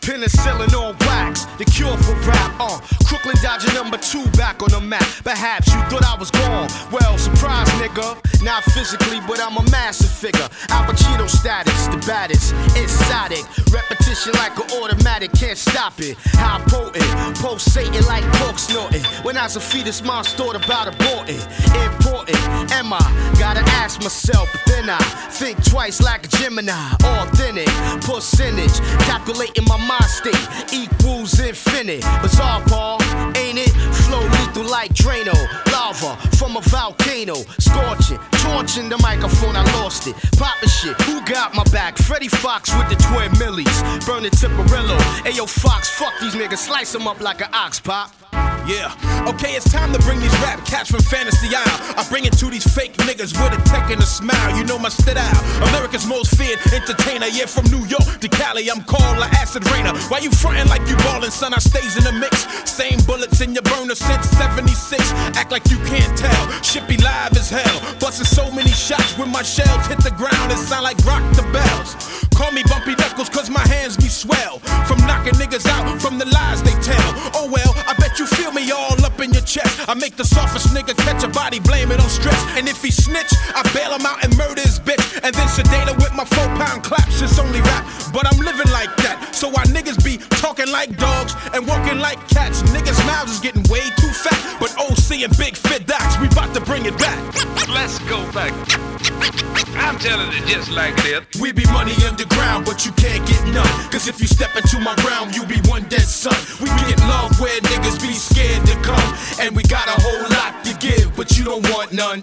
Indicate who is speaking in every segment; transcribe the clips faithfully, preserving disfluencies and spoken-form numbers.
Speaker 1: Penicillin on wax, the cure for rap. Uh, Crooklyn Dodger number two back on the map. Perhaps you thought I was gone. Well, surprise, nigga. Not physically, but I'm a massive figure. Al Pacino status, the baddest, exotic. Repetition like an automatic, can't stop it. How potent, pulsating like pork snorting. When I was a fetus, mom's thought about aborting. Important, am I? Gotta ask myself, but then I think twice like a Gemini. Authentic, percentage, calculating my mind state equals infinite. Bizarre, Paul, ain't it? Flow lethal like Drano. Lava from a volcano, scorching, torching the microphone, I lost it. Poppin' shit, who got my back? Freddie Fox with the twin millies, burning Tipperillo. Ayo Fox, fuck these niggas, slice them up like an ox pop.
Speaker 2: Yeah, okay, it's time to bring these rap cats from Fantasy Isle. I bring it to these fake niggas with a tech and a smile. You know my style, America's most feared entertainer. Yeah, from New York to Cali, I'm called like acid rainer. Why you frontin' like you ballin', son? I stays in the mix. Same bullets in your burner since seventy-six. Act like you can't tell, shit be live as hell. Bustin' so many shots when my shells hit the ground, it sound like rock the bells. Call me Bumpy Knuckles cause my hands be swell from knocking niggas out from the lies they tell. Oh well, I bet you feel me all up in your chest. I make the softest nigga catch a body, blame it on stress. And if he snitch, I bail him out and murder his bitch. And then sedate her with my four pound claps. It's only rap, but I'm living like that. So why niggas be talking like dogs and walking like cats? Niggas' mouths is getting way too fat. But O C and Big Fit Docs, we bout to bring it back.
Speaker 3: Let's go back. I'm telling it just like this.
Speaker 2: We be money underground, but you can't get none. Cause if you step into my realm, you be one dead son. We get love where niggas be scared to come. And we got a whole lot to give, but you don't want none.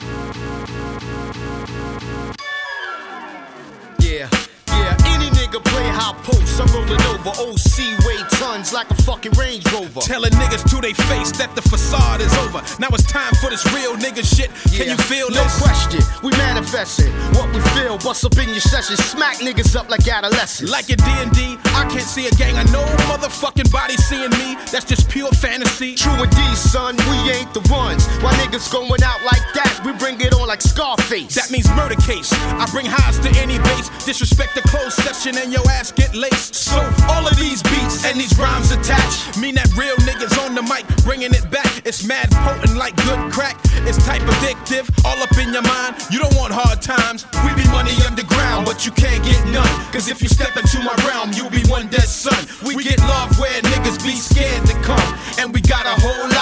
Speaker 1: Yeah, yeah, any nigga play high post, I'm rolling over. O C weigh tons like a fucking Range Rover.
Speaker 2: Telling niggas to they face that the facade is over. Now it's time for this real nigga shit.
Speaker 1: Yeah,
Speaker 2: can you feel
Speaker 1: no
Speaker 2: this?
Speaker 1: No question, we manifesting what we feel. Bust up in your session, smack niggas up like adolescents.
Speaker 2: Like in D and D, I can't see a gang of no motherfucking body seeing me. That's just pure fantasy.
Speaker 1: True indeed, son, we ain't the ones. Why niggas going out like that? We bring it on like Scarface.
Speaker 2: That means murder case. I bring highs to any base. Disrespect the closed session and your ass get laced. So all of these beats and these rhymes attached mean that real niggas on the mic bringing it back. It's mad potent like good crack. It's type addictive, all up in your mind. You don't want hard times. We be money underground, but you can't get none. Cause if you step into my realm, you'll be one dead son. We get love where niggas be scared to come. And we got a whole